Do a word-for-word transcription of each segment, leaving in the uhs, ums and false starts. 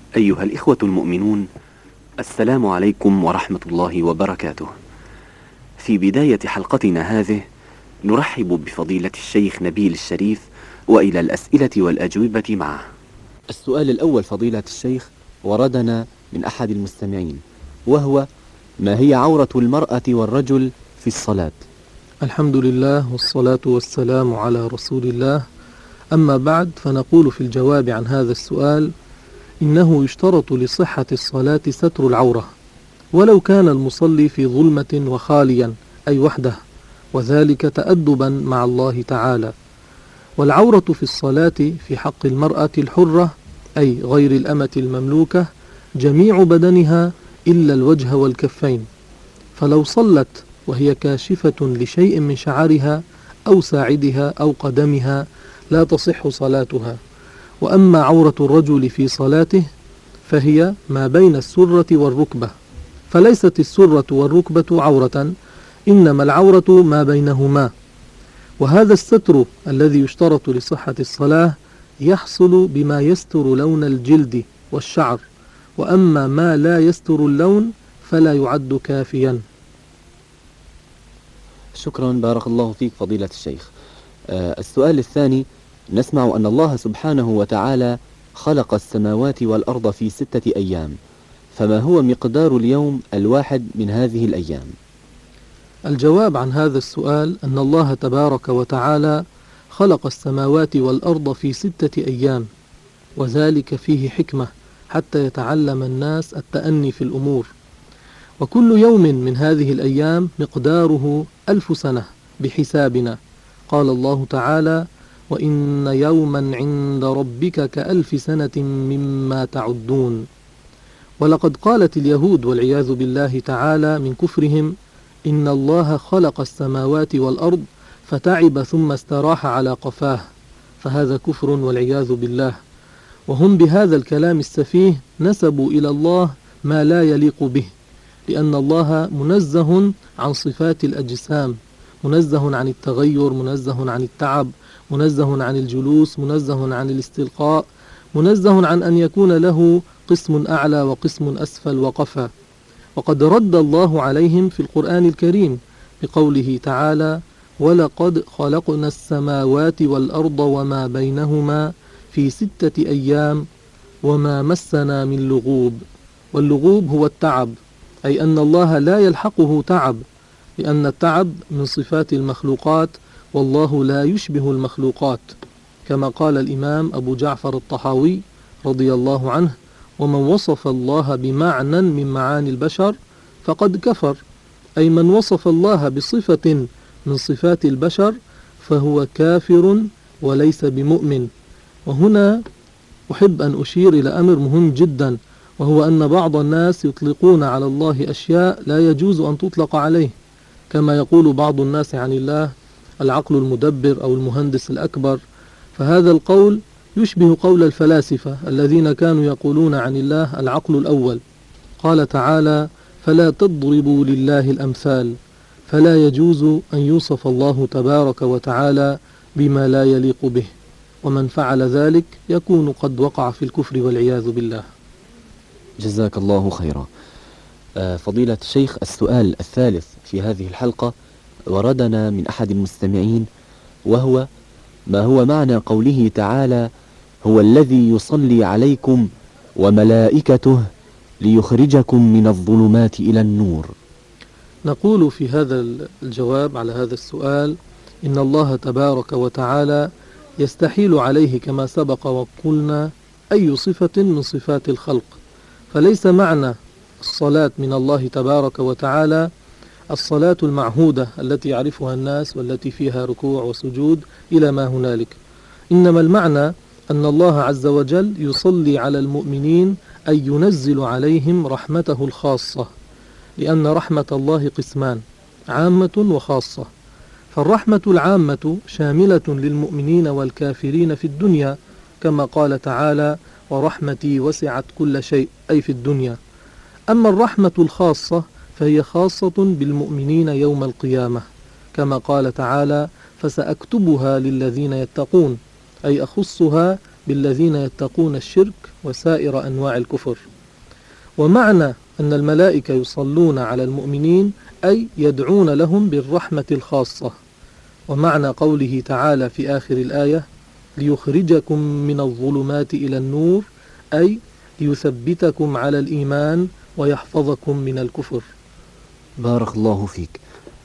أيها الإخوة المؤمنون، السلام عليكم ورحمة الله وبركاته. في بداية حلقتنا هذه نرحب بفضيلة الشيخ نبيل الشريف، وإلى الأسئلة والأجوبة معه. السؤال الأول فضيلة الشيخ وردنا من أحد المستمعين، وهو: ما هي عورة المرأة والرجل في الصلاة؟ الحمد لله والصلاة والسلام على رسول الله. أما بعد، فنقول في الجواب عن هذا السؤال: إنه يشترط لصحة الصلاة ستر العورة، ولو كان المصلي في ظلمة وخاليا، أي وحده، وذلك تأدبا مع الله تعالى. والعورة في الصلاة في حق المرأة الحرة، أي غير الأمة المملوكة، جميع بدنها إلا الوجه والكفين، فلو صلت وهي كاشفة لشيء من شعرها أو ساعدها أو قدمها لا تصح صلاتها. وأما عورة الرجل في صلاته فهي ما بين السرة والركبة، فليست السرة والركبة عورة، إنما العورة ما بينهما. وهذا الستر الذي يشترط لصحة الصلاة يحصل بما يستر لون الجلد والشعر، وأما ما لا يستر اللون فلا يعد كافيا. شكرا، بارك الله فيك فضيلة الشيخ. آه السؤال الثاني: نسمع أن الله سبحانه وتعالى خلق السماوات والأرض في ستة أيام، فما هو مقدار اليوم الواحد من هذه الأيام؟ الجواب عن هذا السؤال أن الله تبارك وتعالى خلق السماوات والأرض في ستة أيام، وذلك فيه حكمة حتى يتعلم الناس التأني في الأمور. وكل يوم من هذه الأيام مقداره ألف سنة بحسابنا. قال الله تعالى: وإن يوما عند ربك كألف سنة مما تعدون. ولقد قالت اليهود والعياذ بالله تعالى من كفرهم: إن الله خلق السماوات والأرض فتعب ثم استراح على قفاه، فهذا كفر والعياذ بالله. وهم بهذا الكلام السفيه نسبوا إلى الله ما لا يليق به، لأن الله منزه عن صفات الأجسام، منزه عن التغير، منزه عن التعب، منزه عن الجلوس، منزه عن الاستلقاء، منزه عن أن يكون له قسم أعلى وقسم أسفل وقفا. وقد رد الله عليهم في القرآن الكريم بقوله تعالى: ولقد خلقنا السماوات والأرض وما بينهما في ستة أيام وما مسنا من لغوب. واللغوب هو التعب، أي أن الله لا يلحقه تعب، لأن التعب من صفات المخلوقات، والله لا يشبه المخلوقات، كما قال الإمام أبو جعفر الطحاوي رضي الله عنه: ومن وصف الله بمعنى من معاني البشر فقد كفر، أي من وصف الله بصفة من صفات البشر فهو كافر وليس بمؤمن. وهنا أحب أن أشير إلى أمر مهم جدا، وهو أن بعض الناس يطلقون على الله أشياء لا يجوز أن تطلق عليه، كما يقول بعض الناس عن الله: العقل المدبر أو المهندس الأكبر. فهذا القول يشبه قول الفلاسفة الذين كانوا يقولون عن الله العقل الأول. قال تعالى: فلا تضربوا لله الأمثال. فلا يجوز أن يوصف الله تبارك وتعالى بما لا يليق به، ومن فعل ذلك يكون قد وقع في الكفر والعياذ بالله. جزاك الله خيرا. آه فضيلة الشيخ، السؤال الثالث في هذه الحلقة وردنا من أحد المستمعين، وهو: ما هو معنى قوله تعالى: هو الذي يصلي عليكم وملائكته ليخرجكم من الظلمات إلى النور؟ نقول في هذا الجواب على هذا السؤال: إن الله تبارك وتعالى يستحيل عليه كما سبق وقلنا أي صفة من صفات الخلق، فليس معنى الصلاة من الله تبارك وتعالى الصلاة المعهودة التي يعرفها الناس والتي فيها ركوع وسجود إلى ما هنالك، إنما المعنى أن الله عز وجل يصلي على المؤمنين أي ينزل عليهم رحمته الخاصة، لأن رحمة الله قسمان: عامة وخاصة. فالرحمة العامة شاملة للمؤمنين والكافرين في الدنيا، كما قال تعالى: ورحمتي وسعت كل شيء، أي في الدنيا. أما الرحمة الخاصة فهي خاصة بالمؤمنين يوم القيامة، كما قال تعالى: فسأكتبها للذين يتقون، أي أخصها بالذين يتقون الشرك وسائر أنواع الكفر. ومعنى أن الملائكة يصلون على المؤمنين أي يدعون لهم بالرحمة الخاصة. ومعنى قوله تعالى في آخر الآية ليخرجكم من الظلمات إلى النور أي ليثبتكم على الإيمان ويحفظكم من الكفر. بارك الله فيك.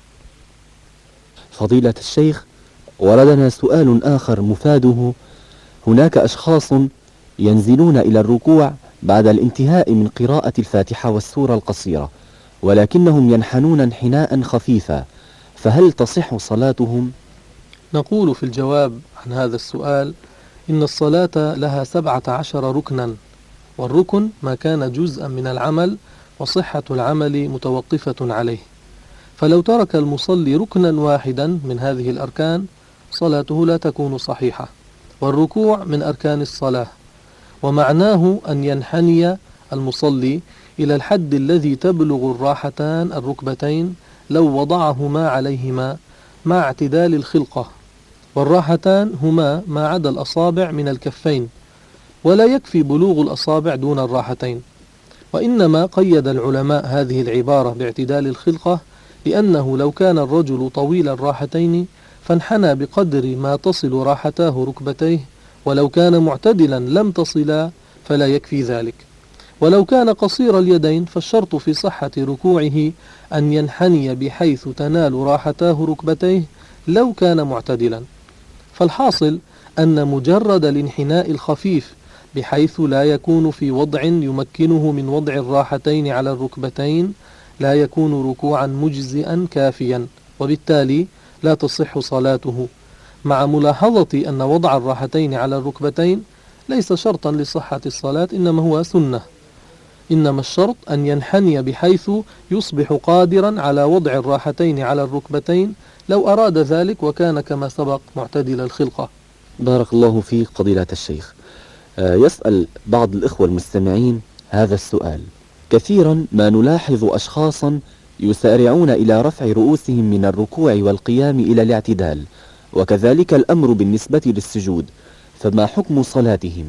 فضيلة الشيخ، وردنا سؤال آخر مفاده: هناك أشخاص ينزلون إلى الركوع بعد الانتهاء من قراءة الفاتحة والسورة القصيرة، ولكنهم ينحنون انحناء خفيفا، فهل تصح صلاتهم؟ نقول في الجواب عن هذا السؤال إن الصلاة لها سبعة عشر ركنا، والركن ما كان جزءا من العمل وصحة العمل متوقفة عليه، فلو ترك المصلي ركنا واحدا من هذه الأركان صلاته لا تكون صحيحة. والركوع من أركان الصلاة، ومعناه أن ينحني المصلي إلى الحد الذي تبلغ الراحتان الركبتين لو وضعهما عليهما مع اعتدال الخلقة، والراحتان هما ما عدا الأصابع من الكفين، ولا يكفي بلوغ الأصابع دون الراحتين. وإنما قيد العلماء هذه العبارة باعتدال الخلقة لأنه لو كان الرجل طويل الراحتين فانحنى بقدر ما تصل راحتاه ركبتيه، ولو كان معتدلا لم تصلا فلا يكفي ذلك. ولو كان قصير اليدين فالشرط في صحة ركوعه أن ينحني بحيث تنال راحتاه ركبتيه لو كان معتدلا. فالحاصل أن مجرد الانحناء الخفيف بحيث لا يكون في وضع يمكنه من وضع الراحتين على الركبتين لا يكون ركوعا مجزئا كافيا، وبالتالي لا تصح صلاته، مع ملاحظة أن وضع الراحتين على الركبتين ليس شرطا لصحة الصلاة، إنما هو سنة. إنما الشرط أن ينحني بحيث يصبح قادرا على وضع الراحتين على الركبتين لو أراد ذلك وكان كما سبق معتدل الخلقة. بارك الله فيك فضيلة الشيخ. يسأل بعض الإخوة المستمعين هذا السؤال: كثيرا ما نلاحظ أشخاصا يسارعون إلى رفع رؤوسهم من الركوع والقيام إلى الاعتدال، وكذلك الأمر بالنسبة للسجود، فما حكم صلاتهم؟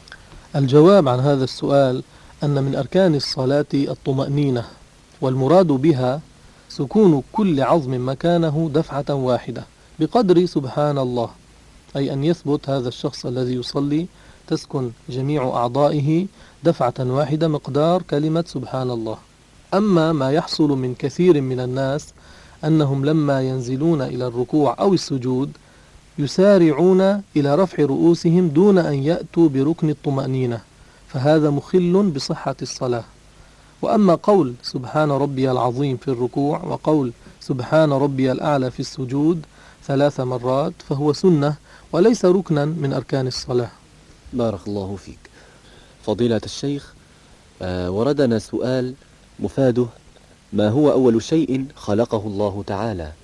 الجواب عن هذا السؤال أن من أركان الصلاة الطمأنينة، والمراد بها سكون كل عظم مكانه دفعة واحدة بقدر سبحان الله، أي أن يثبت هذا الشخص الذي يصلي تسكن جميع أعضائه دفعة واحدة مقدار كلمة سبحان الله. أما ما يحصل من كثير من الناس أنهم لما ينزلون إلى الركوع أو السجود يسارعون إلى رفع رؤوسهم دون أن يأتوا بركن الطمأنينة، فهذا مخل بصحة الصلاة. وأما قول سبحان ربي العظيم في الركوع وقول سبحان ربي الأعلى في السجود ثلاث مرات فهو سنة وليس ركنا من أركان الصلاة. بارك الله فيك. فضيلة الشيخ، آه وردنا سؤال مفاده: ما هو أول شيء خلقه الله تعالى؟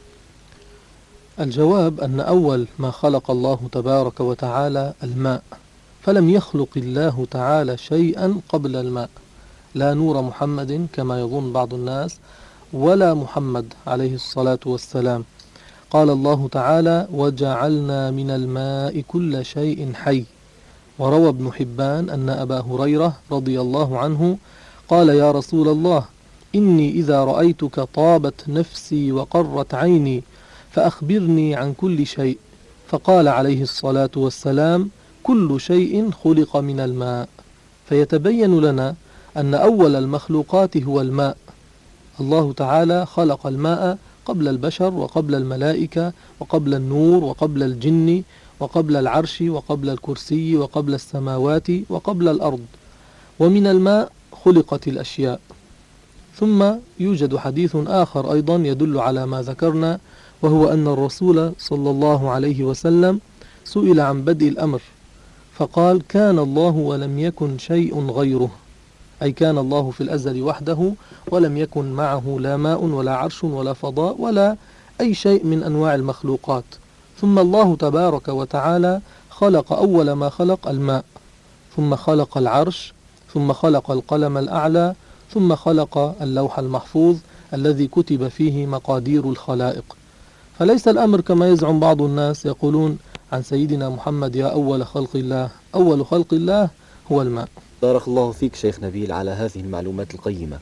الجواب أن أول ما خلق الله تبارك وتعالى الماء، فلم يخلق الله تعالى شيئا قبل الماء، لا نور محمد كما يظن بعض الناس ولا محمد عليه الصلاة والسلام. قال الله تعالى وجعلنا من الماء كل شيء حي. وروى ابن حبان أن أبا هريرة رضي الله عنه قال يا رسول الله إني إذا رأيتك طابت نفسي وقرت عيني فأخبرني عن كل شيء، فقال عليه الصلاة والسلام كل شيء خلق من الماء. فيتبين لنا أن أول المخلوقات هو الماء. الله تعالى خلق الماء قبل البشر وقبل الملائكة وقبل النور وقبل الجن وقبل العرش وقبل الكرسي وقبل السماوات وقبل الأرض، ومن الماء خلقت الأشياء. ثم يوجد حديث آخر أيضا يدل على ما ذكرنا، وهو أن الرسول صلى الله عليه وسلم سئل عن بدء الأمر فقال كان الله ولم يكن شيء غيره، أي كان الله في الأزل وحده ولم يكن معه لا ماء ولا عرش ولا فضاء ولا أي شيء من أنواع المخلوقات. ثم الله تبارك وتعالى خلق أول ما خلق الماء، ثم خلق العرش، ثم خلق القلم الأعلى، ثم خلق اللوح المحفوظ الذي كتب فيه مقادير الخلائق. فليس الأمر كما يزعم بعض الناس يقولون عن سيدنا محمد يا أول خلق الله، أول خلق الله هو الماء. بارك الله فيك شيخ نبيل على هذه المعلومات القيمة.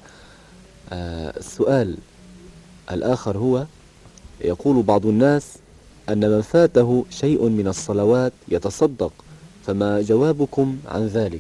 آه السؤال الآخر هو: يقول بعض الناس أن من فاته شيء من الصلوات يتصدق، فما جوابكم عن ذلك؟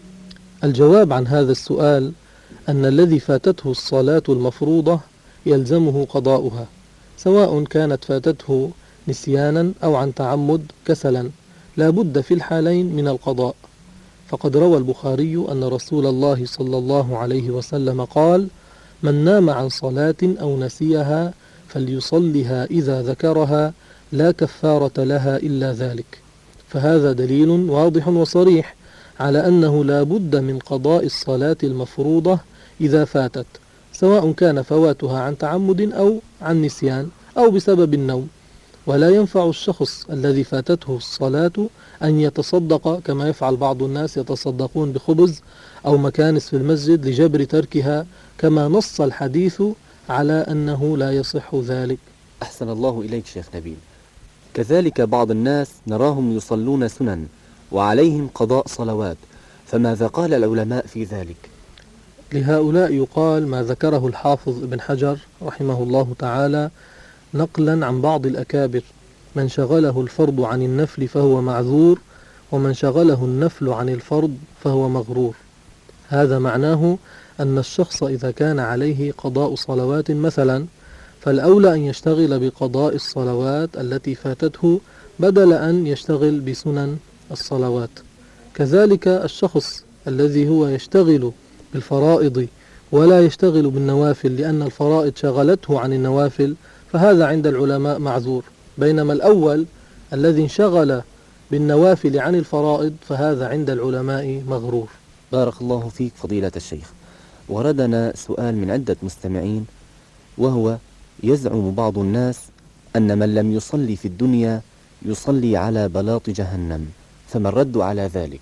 الجواب عن هذا السؤال أن الذي فاتته الصلاة المفروضة يلزمه قضاؤها، سواء كانت فاتته نسيانا أو عن تعمد كسلا، لا بد في الحالين من القضاء. فقد روى البخاري أن رسول الله صلى الله عليه وسلم قال: من نام عن صلاة أو نسيها فليصلها إذا ذكرها، لا كفارة لها إلا ذلك. فهذا دليل واضح وصريح على أنه لا بد من قضاء الصلاة المفروضة إذا فاتت، سواء كان فواتها عن تعمد أو عن نسيان أو بسبب النوم. ولا ينفع الشخص الذي فاتته الصلاة أن يتصدق كما يفعل بعض الناس، يتصدقون بخبز أو مكانس في المسجد لجبر تركها، كما نص الحديث على أنه لا يصح ذلك. أحسن الله إليك شيخ نبيل. كذلك بعض الناس نراهم يصلون سنن وعليهم قضاء صلوات، فماذا قال العلماء في ذلك؟ لهؤلاء يقال ما ذكره الحافظ ابن حجر رحمه الله تعالى نقلا عن بعض الأكابر: من شغله الفرض عن النفل فهو معذور، ومن شغله النفل عن الفرض فهو مغرور. هذا معناه أن الشخص إذا كان عليه قضاء صلوات مثلا، فالأولى أن يشتغل بقضاء الصلوات التي فاتته بدل أن يشتغل بسنن الصلوات. كذلك الشخص الذي هو يشتغل بالفرائض ولا يشتغل بالنوافل لأن الفرائض شغلته عن النوافل، فهذا عند العلماء معذور. بينما الأول الذي انشغل بالنوافل عن الفرائض فهذا عند العلماء مغرور. بارك الله فيك فضيلة الشيخ. وردنا سؤال من عدة مستمعين، وهو: يزعم بعض الناس أن من لم يصلي في الدنيا يصلي على بلاط جهنم، فما الرد على ذلك؟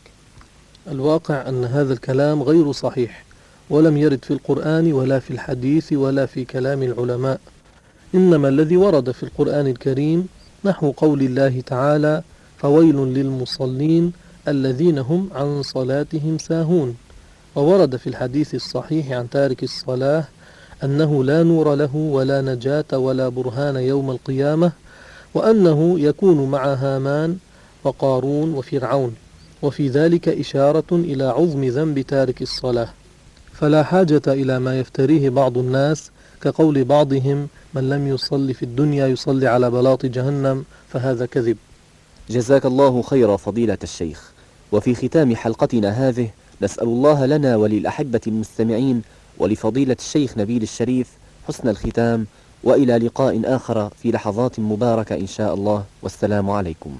الواقع أن هذا الكلام غير صحيح، ولم يرد في القرآن ولا في الحديث ولا في كلام العلماء. إنما الذي ورد في القرآن الكريم نحو قول الله تعالى: فويل للمصلين الذين هم عن صلاتهم ساهون. وورد في الحديث الصحيح عن تارك الصلاة أنه لا نور له ولا نجاة ولا برهان يوم القيامة، وأنه يكون مع هامان وقارون وفرعون، وفي ذلك إشارة إلى عظم ذنب تارك الصلاة. فلا حاجة إلى ما يفتريه بعض الناس كقول بعضهم: من لم يصلي في الدنيا يصلي على بلاط جهنم، فهذا كذب. جزاك الله خير فضيلة الشيخ. وفي ختام حلقتنا هذه نسأل الله لنا وللأحبة المستمعين ولفضيلة الشيخ نبيل الشريف حسن الختام، وإلى لقاء آخر في لحظات مباركة إن شاء الله، والسلام عليكم.